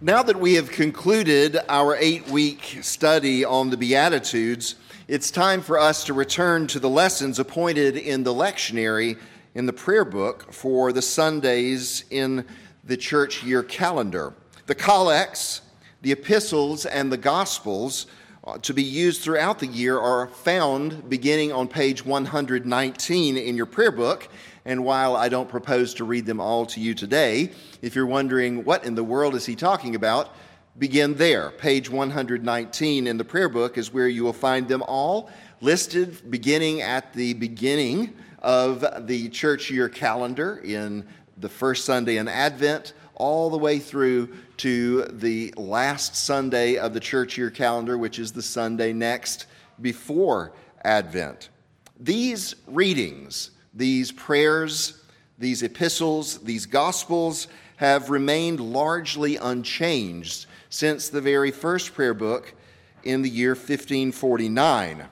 Now that we have concluded our 8-week study on the Beatitudes, it's time for us to return to the lessons appointed in the lectionary in the prayer book for the Sundays in the church year calendar. The collects, the epistles, and the gospels to be used throughout the year are found beginning on page 119 in your prayer book. And while I don't propose to read them all to you today, if you're wondering what in the world is he talking about, begin there. Page 119 in the prayer book is where you will find them all listed beginning at the beginning of the church year calendar in the first Sunday in Advent, all the way through to the last Sunday of the church year calendar, which is the Sunday next before Advent. These readings, these prayers, these epistles, these gospels have remained largely unchanged since the very first prayer book in the year 1549.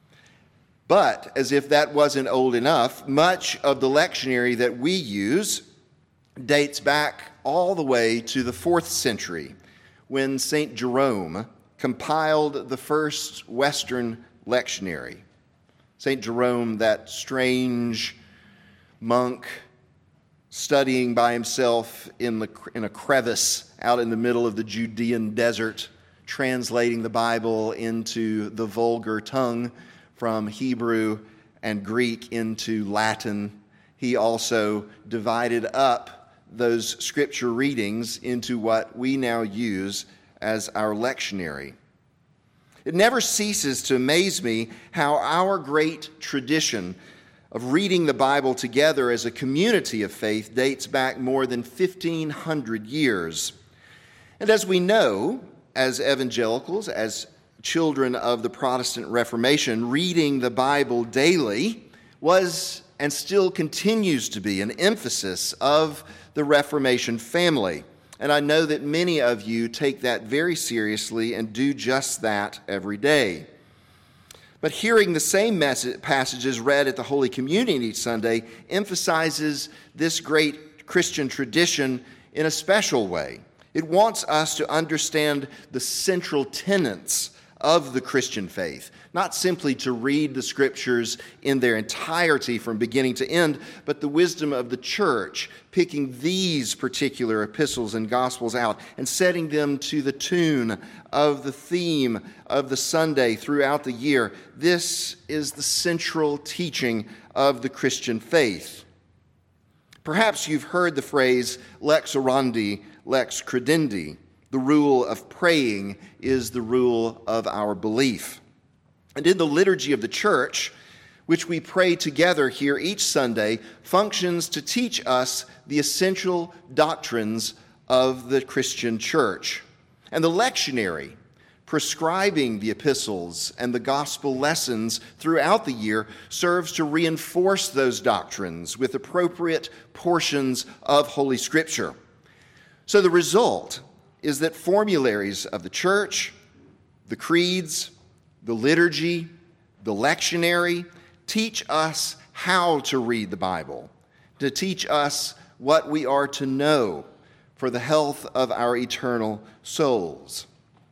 But, as if that wasn't old enough, much of the lectionary that we use dates back all the way to the 4th century when St. Jerome compiled the first Western lectionary. St. Jerome, that strange monk studying by himself in a crevice out in the middle of the Judean desert, translating the Bible into the vulgar tongue from Hebrew and Greek into Latin. He also divided up those scripture readings into what we now use as our lectionary. It never ceases to amaze me how our great tradition of reading the Bible together as a community of faith dates back more than 1,500 years. And as we know, as evangelicals, as children of the Protestant Reformation, reading the Bible daily was and still continues to be an emphasis of the Reformation family. And I know that many of you take that very seriously and do just that every day. But hearing the same passages read at the Holy Communion each Sunday emphasizes this great Christian tradition in a special way. It wants us to understand the central tenets of the Christian faith, not simply to read the scriptures in their entirety from beginning to end, but the wisdom of the church, picking these particular epistles and gospels out and setting them to the tune of the theme of the Sunday throughout the year. This is the central teaching of the Christian faith. Perhaps you've heard the phrase lex orandi, lex credendi. The rule of praying is the rule of our belief. And in the liturgy of the church, which we pray together here each Sunday, functions to teach us the essential doctrines of the Christian church. And the lectionary, prescribing the epistles and the gospel lessons throughout the year, serves to reinforce those doctrines with appropriate portions of Holy Scripture. So the result is that formularies of the church, the creeds, the liturgy, the lectionary teach us how to read the Bible, to teach us what we are to know for the health of our eternal souls.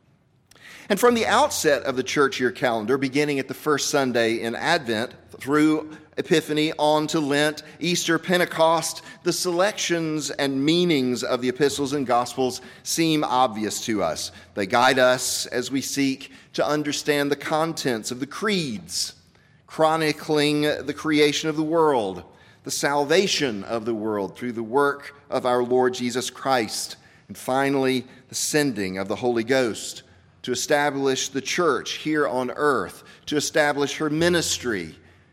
And from the outset of the church year calendar, beginning at the first Sunday in Advent through Epiphany on to Lent, Easter, Pentecost, the selections and meanings of the epistles and gospels seem obvious to us. They guide us as we seek to understand the contents of the creeds, chronicling the creation of the world, the salvation of the world through the work of our Lord Jesus Christ, and finally, the sending of the Holy Ghost to establish the church here on earth, to establish her ministry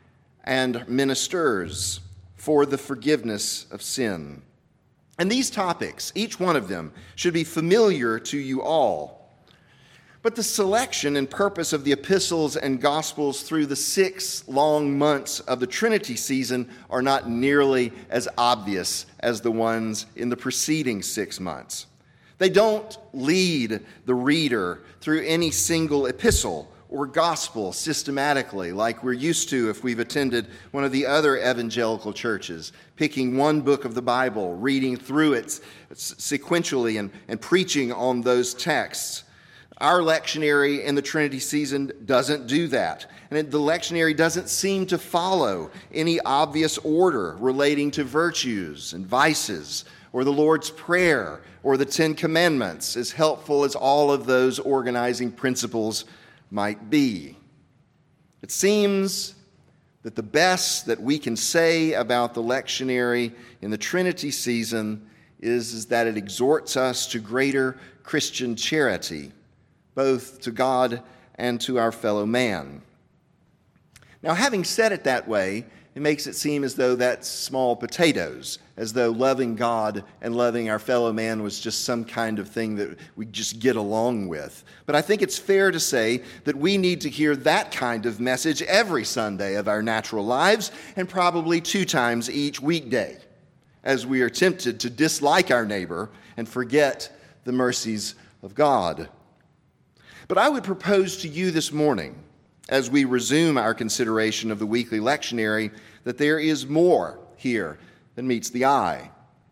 and ministers for the forgiveness of sin. And these topics, each one of them, should be familiar to you all. But the selection and purpose of the epistles and gospels through the 6 long months of the Trinity season are not nearly as obvious as the ones in the preceding 6 months. They don't lead the reader through any single epistle or gospel systematically, like we're used to if we've attended one of the other evangelical churches, picking one book of the Bible, reading through it sequentially and preaching on those texts. Our lectionary in the Trinity season doesn't do that. And the lectionary doesn't seem to follow any obvious order relating to virtues and vices, or the Lord's Prayer, or the Ten Commandments, as helpful as all of those organizing principles might be. It seems that the best that we can say about the lectionary in the Trinity season is that it exhorts us to greater Christian charity, both to God and to our fellow man. Now, having said it that way, it makes it seem as though that's small potatoes, as though loving God and loving our fellow man was just some kind of thing that we just get along with. But I think it's fair to say that we need to hear that kind of message every Sunday of our natural lives, and probably 2 times each weekday, as we are tempted to dislike our neighbor and forget the mercies of God. But I would propose to you this morning, as we resume our consideration of the weekly lectionary, that there is more here than meets the eye.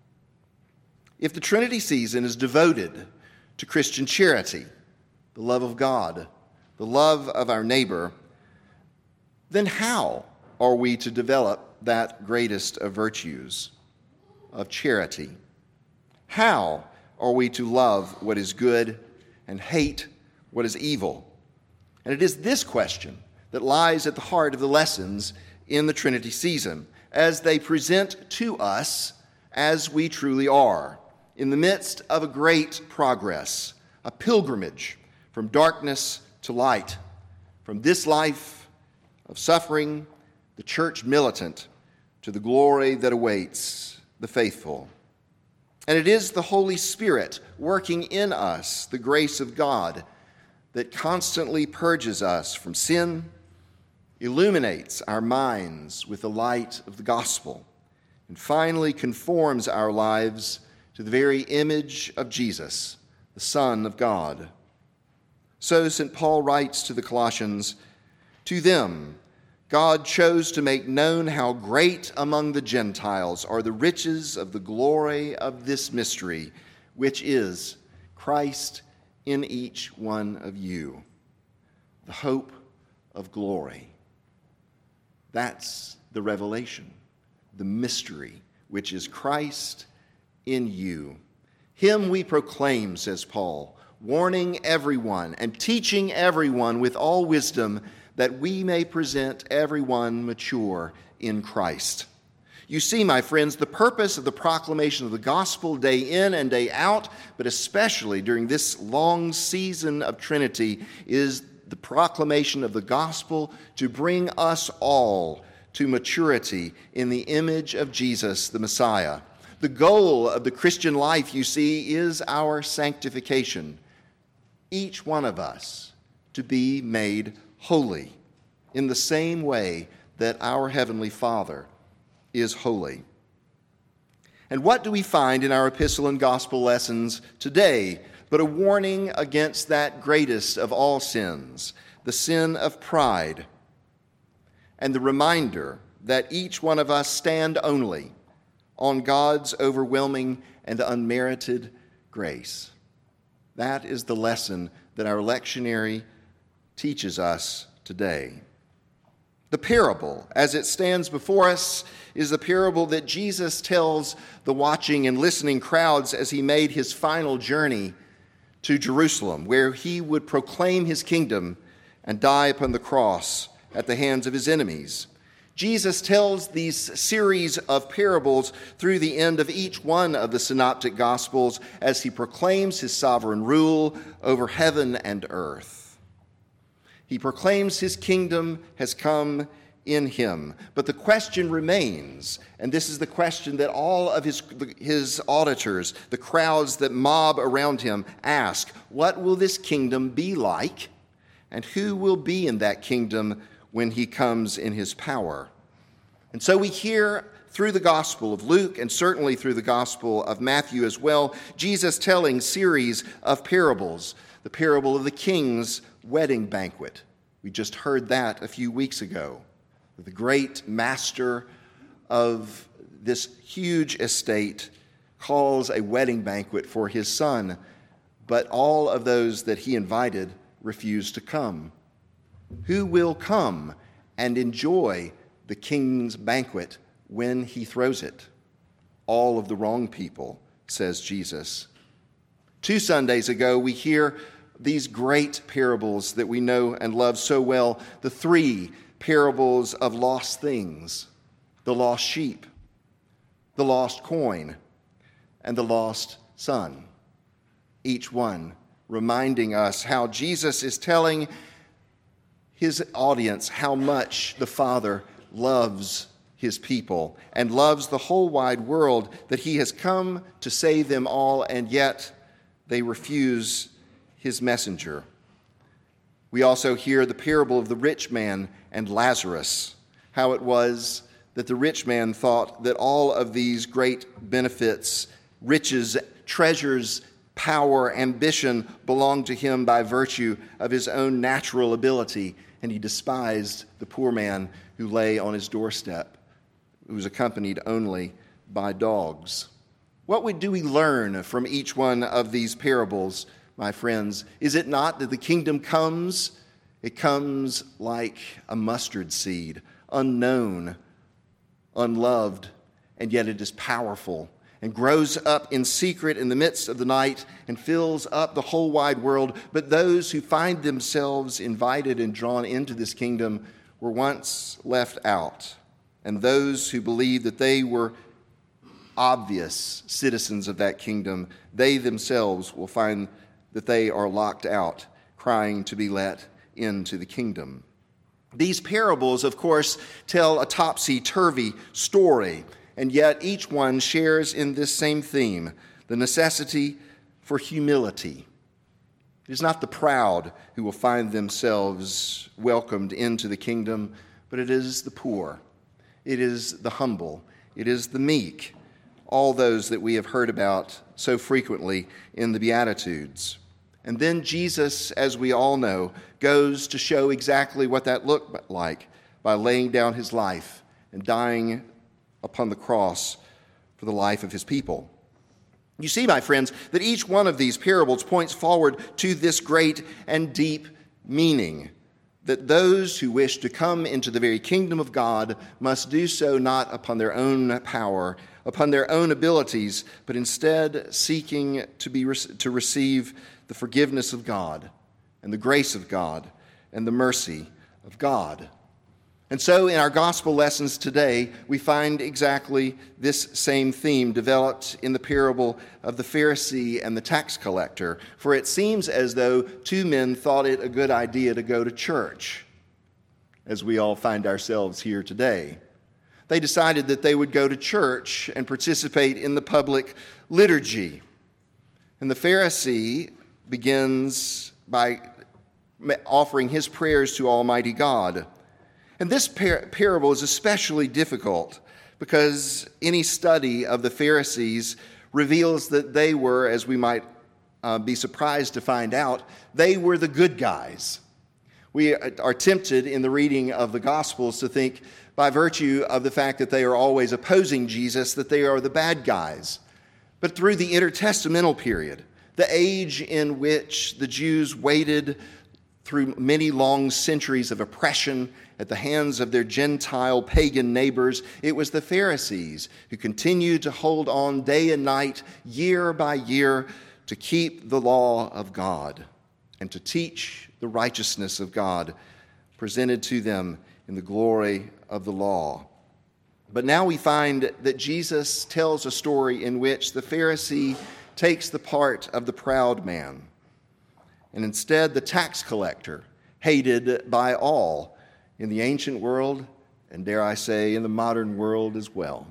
If the Trinity season is devoted to Christian charity, the love of God, the love of our neighbor, then how are we to develop that greatest of virtues, of charity? How are we to love what is good and hate what is evil? And it is this question that lies at the heart of the lessons in the Trinity season, as they present to us as we truly are, in the midst of a great progress, a pilgrimage from darkness to light, from this life of suffering, the church militant, to the glory that awaits the faithful. And it is the Holy Spirit working in us, the grace of God, that constantly purges us from sin, illuminates our minds with the light of the gospel, and finally conforms our lives to the very image of Jesus, the Son of God. So St. Paul writes to the Colossians, "To them God chose to make known how great among the Gentiles are the riches of the glory of this mystery, which is Christ in each one of you, the hope of glory." That's the revelation, the mystery, which is Christ in you. Him we proclaim, says Paul, warning everyone and teaching everyone with all wisdom, that we may present everyone mature in Christ. You see, my friends, the purpose of the proclamation of the gospel day in and day out, but especially during this long season of Trinity, is the proclamation of the gospel to bring us all to maturity in the image of Jesus, the Messiah. The goal of the Christian life, you see, is our sanctification. Each one of us to be made holy in the same way that our Heavenly Father is holy. And what do we find in our epistle and gospel lessons today but a warning against that greatest of all sins, the sin of pride, and the reminder that each one of us stand only on God's overwhelming and unmerited grace. That is the lesson that our lectionary teaches us today. The parable, as it stands before us, is the parable that Jesus tells the watching and listening crowds as he made his final journey to Jerusalem, where he would proclaim his kingdom and die upon the cross at the hands of his enemies. Jesus tells these series of parables through the end of each one of the synoptic gospels as he proclaims his sovereign rule over heaven and earth. He proclaims his kingdom has come in him. But the question remains, and this is the question that all of his auditors, the crowds that mob around him, ask: what will this kingdom be like? And who will be in that kingdom when he comes in his power? And so we hear through the Gospel of Luke, and certainly through the Gospel of Matthew as well, Jesus telling series of parables. The parable of the king's wedding banquet, We just heard that a few weeks ago. The great master of this huge estate calls a wedding banquet for his son, but all of those that he invited refused to come. Who will come and enjoy the king's banquet when he throws it? All of the wrong people, says Jesus. 2 Sundays ago, we hear these great parables that we know and love so well, the 3 parables of lost things: the lost sheep, the lost coin, and the lost son. Each one reminding us how Jesus is telling his audience how much the Father loves his people and loves the whole wide world, that he has come to save them all, and yet they refuse his messenger. We also hear the parable of the rich man and Lazarus, how it was that the rich man thought that all of these great benefits, riches, treasures, power, ambition belonged to him by virtue of his own natural ability, and he despised the poor man who lay on his doorstep, who was accompanied only by dogs. What do we learn from each one of these parables, my friends? Is it not that the kingdom comes? It comes like a mustard seed, unknown, unloved, and yet it is powerful and grows up in secret in the midst of the night and fills up the whole wide world. But those who find themselves invited and drawn into this kingdom were once left out, and those who believed that they were obvious citizens of that kingdom, they themselves will find that they are locked out, crying to be let into the kingdom. These parables, of course, tell a topsy-turvy story, and yet each one shares in this same theme, the necessity for humility. It is not the proud who will find themselves welcomed into the kingdom, but it is the poor, it is the humble, it is the meek, all those that we have heard about so frequently in the Beatitudes. And then Jesus, as we all know, goes to show exactly what that looked like by laying down his life and dying upon the cross for the life of his people. You see, my friends, that each one of these parables points forward to this great and deep meaning, that those who wish to come into the very kingdom of God must do so not upon their own power, upon their own abilities, but instead seeking to receive the forgiveness of God and the grace of God and the mercy of God. And so in our gospel lessons today, we find exactly this same theme developed in the parable of the Pharisee and the tax collector. For it seems as though 2 men thought it a good idea to go to church, as we all find ourselves here today. They decided that they would go to church and participate in the public liturgy. And the Pharisee begins by offering his prayers to Almighty God. And this parable is especially difficult because any study of the Pharisees reveals that they were, as we might be surprised to find out, they were the good guys. We are tempted in the reading of the Gospels to think, by virtue of the fact that they are always opposing Jesus, that they are the bad guys. But through the intertestamental period, the age in which the Jews waited through many long centuries of oppression at the hands of their Gentile pagan neighbors, it was the Pharisees who continued to hold on day and night, year by year, to keep the law of God and to teach the righteousness of God presented to them in the glory of the law. But now we find that Jesus tells a story in which the Pharisee takes the part of the proud man, and instead the tax collector, hated by all in the ancient world, and dare I say, in the modern world as well.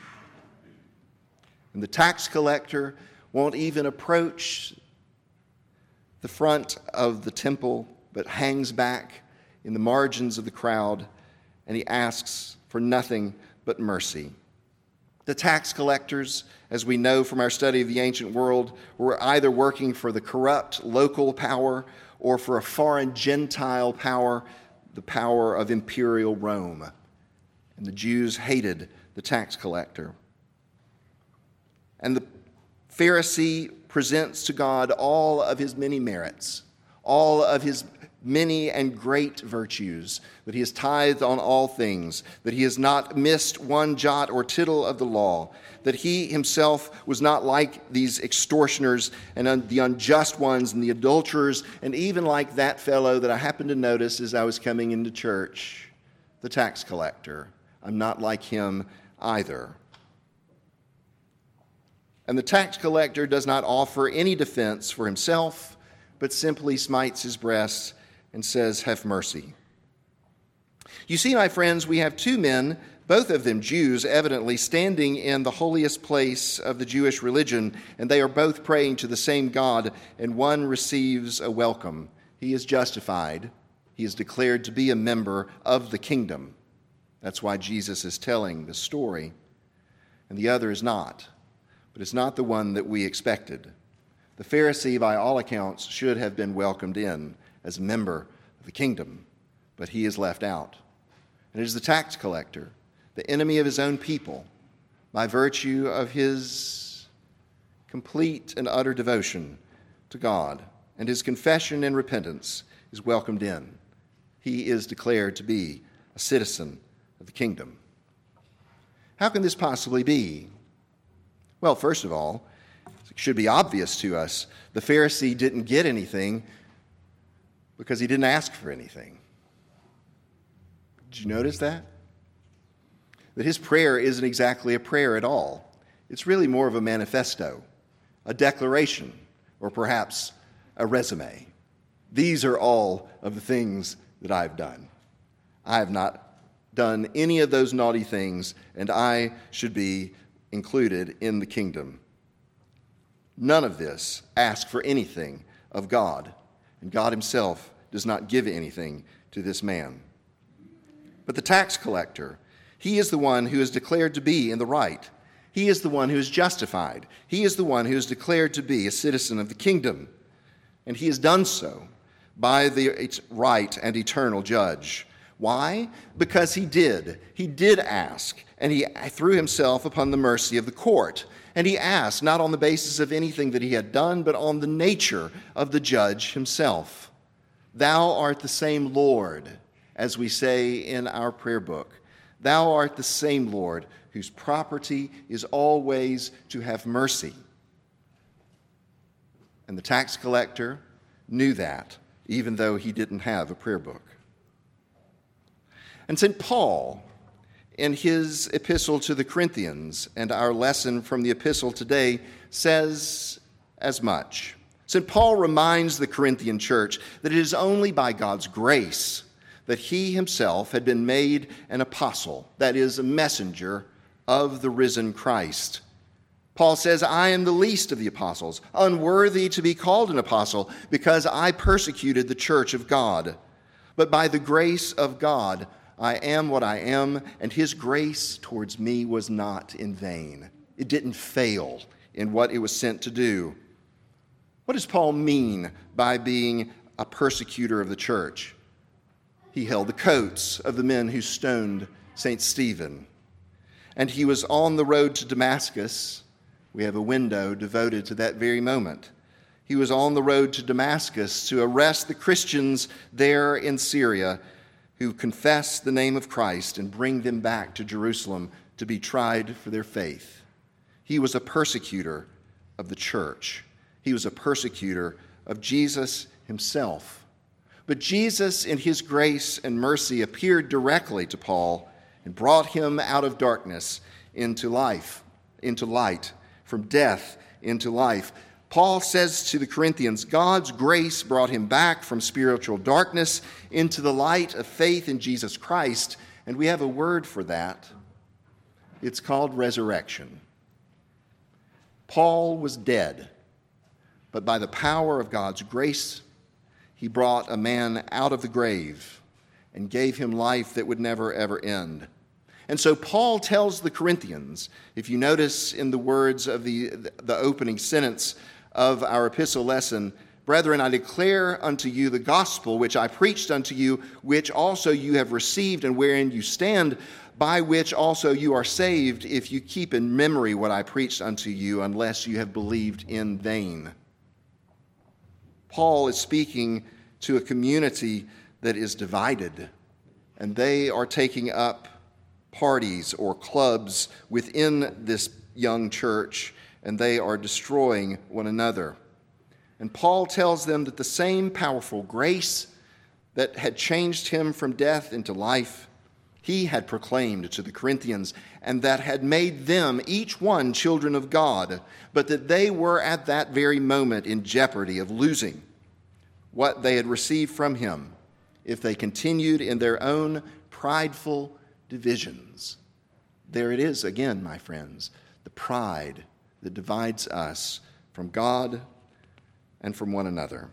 And the tax collector won't even approach the front of the temple, but hangs back in the margins of the crowd, and he asks for nothing but mercy. The tax collectors, as we know from our study of the ancient world, were either working for the corrupt local power or for a foreign Gentile power the power of imperial Rome, and the Jews hated the tax collector. And the Pharisee presents to God all of his many merits, all of his many and great virtues, that he has tithed on all things, that he has not missed one jot or tittle of the law, that he himself was not like these extortioners and the unjust ones and the adulterers, and even like that fellow that I happened to notice as I was coming into church, the tax collector. I'm not like him either. And the tax collector does not offer any defense for himself, but simply smites his breast and says, "Have mercy." You see, my friends, we have two men, both of them Jews, evidently standing in the holiest place of the Jewish religion, and they are both praying to the same God, and one receives a welcome. He is justified. He is declared to be a member of the kingdom. That's why Jesus is telling the story. And the other is not. But it's not the one that we expected. The Pharisee, by all accounts, should have been welcomed in as a member of the kingdom, but he is left out. And it is the tax collector, the enemy of his own people, by virtue of his complete and utter devotion to God and his confession and repentance, is welcomed in. He is declared to be a citizen of the kingdom. How can this possibly be? Well, first of all, it should be obvious to us, the Pharisee didn't get anything because he didn't ask for anything. Did you notice that? That his prayer isn't exactly a prayer at all. It's really more of a manifesto, a declaration, or perhaps a resume. These are all of the things that I've done. I have not done any of those naughty things, and I should be included in the kingdom. None of this asks for anything of God, and God himself does not give anything to this man. But the tax collector, he is the one who is declared to be in the right. He is the one who is justified. He is the one who is declared to be a citizen of the kingdom, and he has done so by the right and eternal judge. Why? Because he did. He did ask, and he threw himself upon the mercy of the court. And he asked not on the basis of anything that he had done, but on the nature of the judge himself. Thou art the same Lord, as we say in our prayer book. Thou art the same Lord, whose property is always to have mercy. And the tax collector knew that, even though he didn't have a prayer book. And St. Paul, in his epistle to the Corinthians, and our lesson from the epistle today, says as much. St. Paul reminds the Corinthian church that it is only by God's grace that he himself had been made an apostle, that is, a messenger of the risen Christ. Paul says, I am the least of the apostles, unworthy to be called an apostle, because I persecuted the church of God. But by the grace of God, I am what I am, and his grace towards me was not in vain. It didn't fail in what it was sent to do. What does Paul mean by being a persecutor of the church? He held the coats of the men who stoned St. Stephen. And he was on the road to Damascus. We have a window devoted to that very moment. He was on the road to Damascus to arrest the Christians there in Syria who confess the name of Christ and bring them back to Jerusalem to be tried for their faith. He was a persecutor of the church. He was a persecutor of Jesus himself. But Jesus, in his grace and mercy, appeared directly to Paul and brought him out of darkness into life, into light, from death into life. Paul says to the Corinthians, God's grace brought him back from spiritual darkness into the light of faith in Jesus Christ, and we have a word for that. It's called resurrection. Paul was dead, but by the power of God's grace, he brought a man out of the grave and gave him life that would never, ever end. And so Paul tells the Corinthians, if you notice in the words of the opening sentence of our epistle lesson, Brethren, I declare unto you the gospel which I preached unto you, which also you have received, and wherein you stand, by which also you are saved, if you keep in memory what I preached unto you, unless you have believed in vain. Paul is speaking to a community that is divided, and they are taking up parties or clubs within this young church, and they are destroying one another. And Paul tells them that the same powerful grace that had changed him from death into life, he had proclaimed to the Corinthians, and that had made them each one children of God, but that they were at that very moment in jeopardy of losing what they had received from him if they continued in their own prideful divisions. There it is again, my friends, the pride that divides us from God and from one another.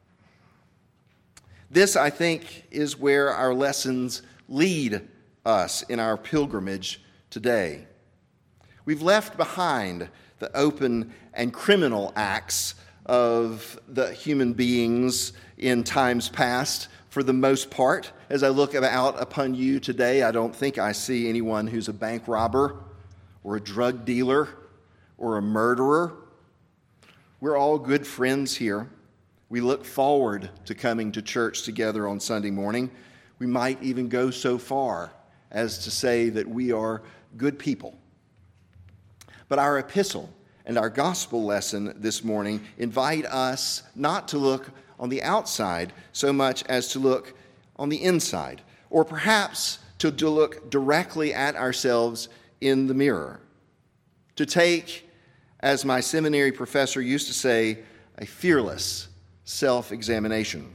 This, I think, is where our lessons lead us in our pilgrimage today. We've left behind the open and criminal acts of the human beings in times past. For the most part, as I look out upon you today, I don't think I see anyone who's a bank robber or a drug dealer or a murderer. We're all good friends here. We look forward to coming to church together on Sunday morning. We might even go so far as to say that we are good people. But our epistle and our gospel lesson this morning invite us not to look on the outside so much as to look on the inside, or perhaps to look directly at ourselves in the mirror. To take, as my seminary professor used to say, a fearless self-examination.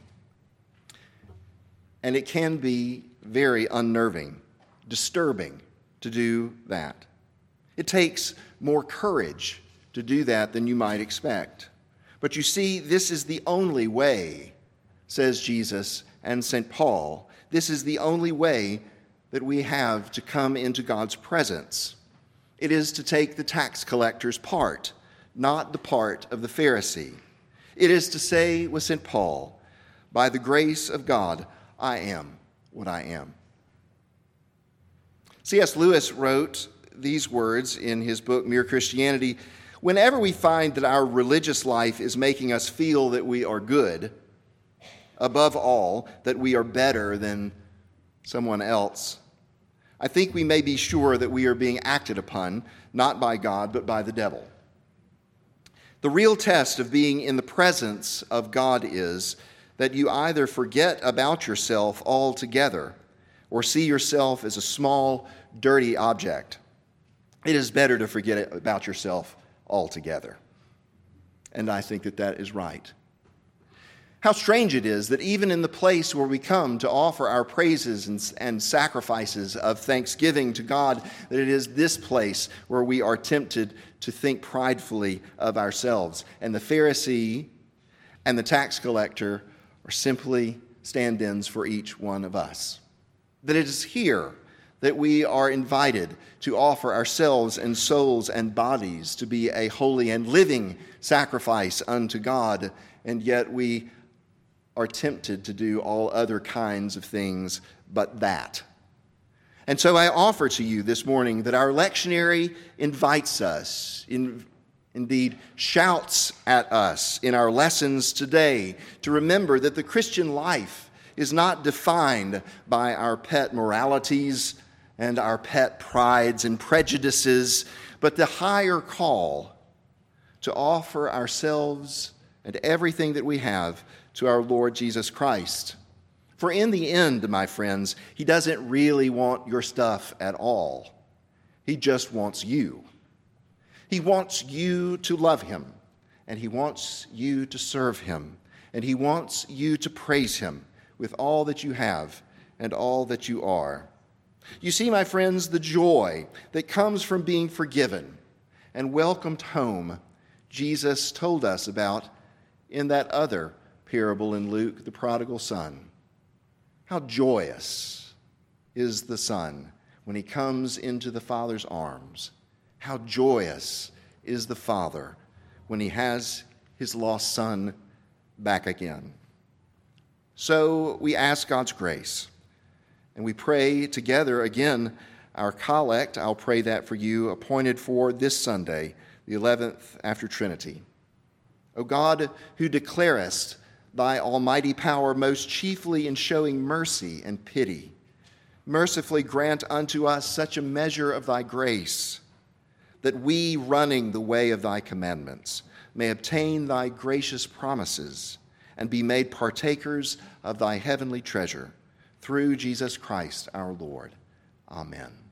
And it can be very unnerving, disturbing to do that. It takes more courage to do that than you might expect. But you see, this is the only way, says Jesus and St. Paul. This is the only way that we have to come into God's presence. It is to take the tax collector's part, not the part of the Pharisee. It is to say with St. Paul, by the grace of God, I am what I am. C.S. Lewis wrote these words in his book, Mere Christianity: whenever we find that our religious life is making us feel that we are good, above all, that we are better than someone else, I think we may be sure that we are being acted upon, not by God, but by the devil. The real test of being in the presence of God is that you either forget about yourself altogether or see yourself as a small, dirty object. It is better to forget about yourself altogether. And I think that that is right. How strange it is that even in the place where we come to offer our praises and sacrifices of thanksgiving to God, that it is this place where we are tempted to think pridefully of ourselves. And the Pharisee and the tax collector are simply stand-ins for each one of us. That it is here that we are invited to offer ourselves and souls and bodies to be a holy and living sacrifice unto God, and yet we are tempted to do all other kinds of things but that. And so I offer to you this morning that our lectionary invites us, indeed shouts at us in our lessons today to remember that the Christian life is not defined by our pet moralities and our pet prides and prejudices, but the higher call to offer ourselves and everything that we have to our Lord Jesus Christ. For in the end, my friends, he doesn't really want your stuff at all. He just wants you. He wants you to love him, and he wants you to serve him, and he wants you to praise him with all that you have and all that you are. You see, my friends, the joy that comes from being forgiven and welcomed home, Jesus told us about in that other parable in Luke, the prodigal son. How joyous is the son when he comes into the Father's arms. How joyous is the Father when he has his lost son back again. So we ask God's grace, and we pray together again our collect. I'll pray that for you, appointed for this Sunday, the 11th after Trinity. O God, who declarest thy almighty power most chiefly in showing mercy and pity, mercifully grant unto us such a measure of thy grace, that we, running the way of thy commandments, may obtain thy gracious promises and be made partakers of thy heavenly treasure, through Jesus Christ our Lord. Amen.